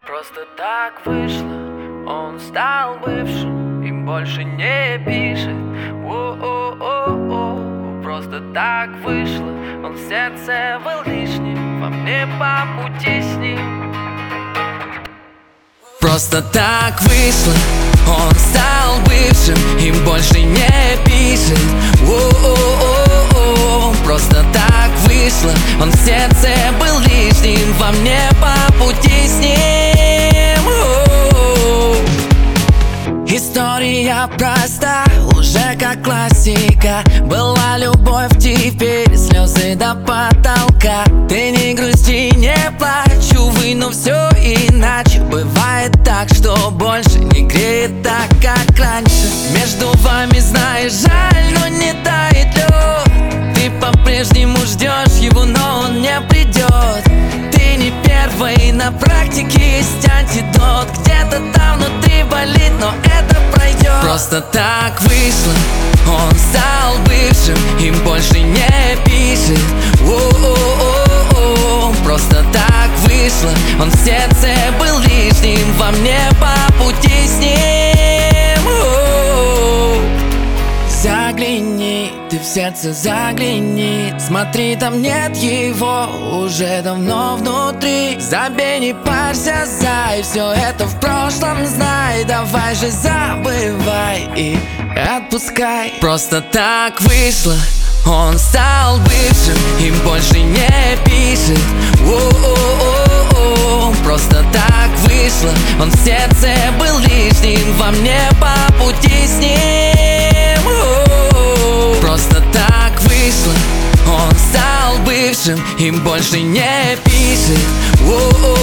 Просто так вышло, он стал бывшим и больше не пишет. О-о-о-о. Просто так вышло, он в сердце был лишним, во мне по пути с ним. Просто так вышло, он стал бывшим и больше не пишет. О-о-о-о. Просто так вышло, он в сердце был лишним, во мне по пути с ним. История проста, уже как классика. Была любовь, теперь слезы до потолка. Ты не грусти, не плачь, увы, но все иначе. Бывает так, что больше не греет так, как раньше. Между вами, знаешь, жаль, но не тает лед. Ты по-прежнему ждешь его, но он не придет. Ты не первый, на практике есть антидот. Где-то там внутри болит, но это пройдет. Просто так вышло, он стал бывшим и больше не пишет. О-о-о-о. Просто так вышло, он в сердце был лишним, во мне по пути с ним. О-о-о. Загляни, ты в сердце загляни. Смотри, там нет его уже давно внутри. Забей, не парься, зай, все это в прошлом знай. Давай же забывай и отпускай. Просто так вышло, он стал бывшим и больше не пишет. О-о-о-о. Просто так вышло, он в сердце был лишним, во мне по пути с ним. Просто так вышло, он стал бывшим и больше не пишет.